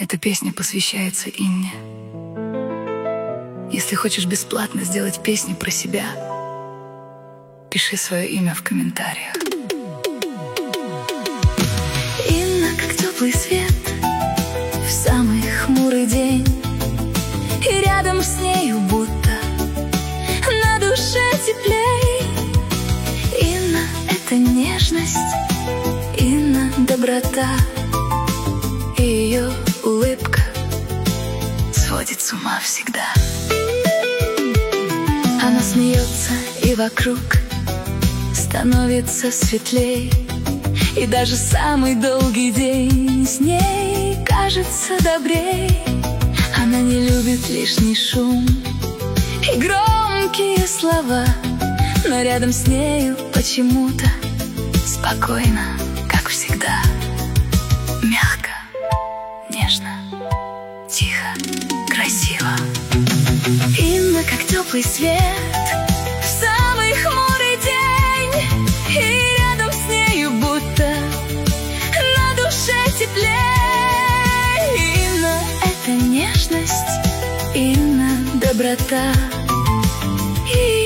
Эта песня посвящается Инне. Если хочешь бесплатно сделать песню про себя, пиши свое имя в комментариях. Инна, как теплый свет в самый хмурый день, и рядом с нею будто на душе теплей. Инна — это нежность, Инна — доброта, и ее улыбка сводит с ума всегда. Она смеется, и вокруг становится светлей, и даже самый долгий день с ней кажется добрей. Она не любит лишний шум и громкие слова, но рядом с нею почему-то спокойно, как всегда. Мягко, нежно, тихо, красиво. Инна, как теплый свет в самый хмурый день, и рядом с нею будто на душе теплей. Инна — это нежность, Инна — доброта, и